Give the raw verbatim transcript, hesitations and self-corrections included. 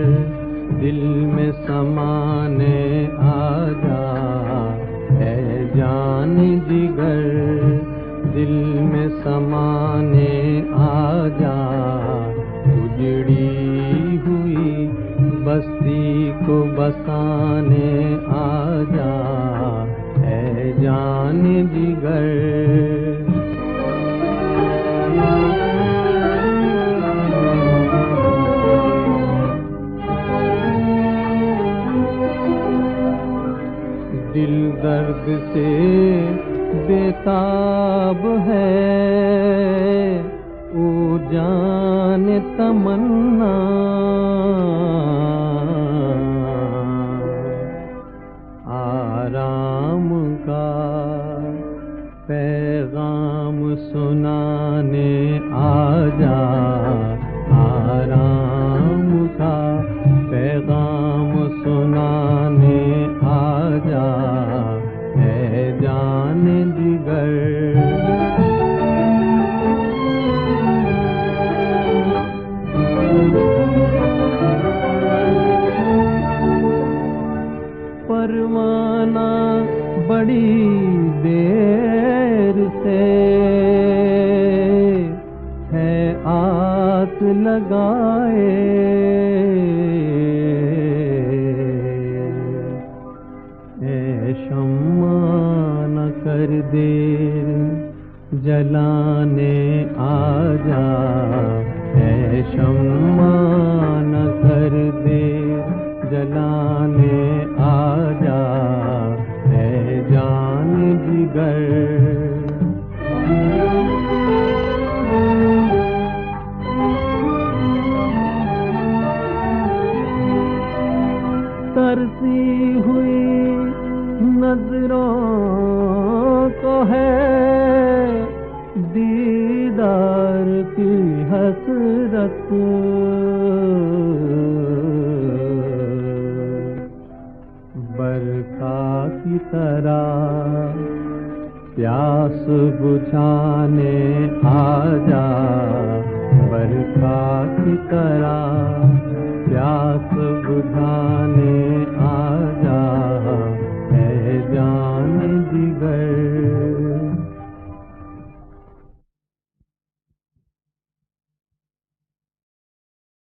दिल में समाने आजा है जान जिगर, दिल में समाने आजा, उजड़ी हुई बस्ती को बसाने आजा है जान जिगर। दिल दर्द से बेताब है, ओ जान तमन्ना, आराम का पैगाम सुनाने आजा, आराम का पैगाम सुनाने आजा है जान जिगर। परवाना बड़ी देर से है आस लगाए, ऐ शम्मा न कर देर जलाने आजा, ऐ शम्मा न कर देर जलाने आजा है जान जिगर। तरसी हुई नजरों को है दीदार की हसरत, बरखा की तरह प्यास बुझाने आजा, बरखा की तरह प्यास बुझाने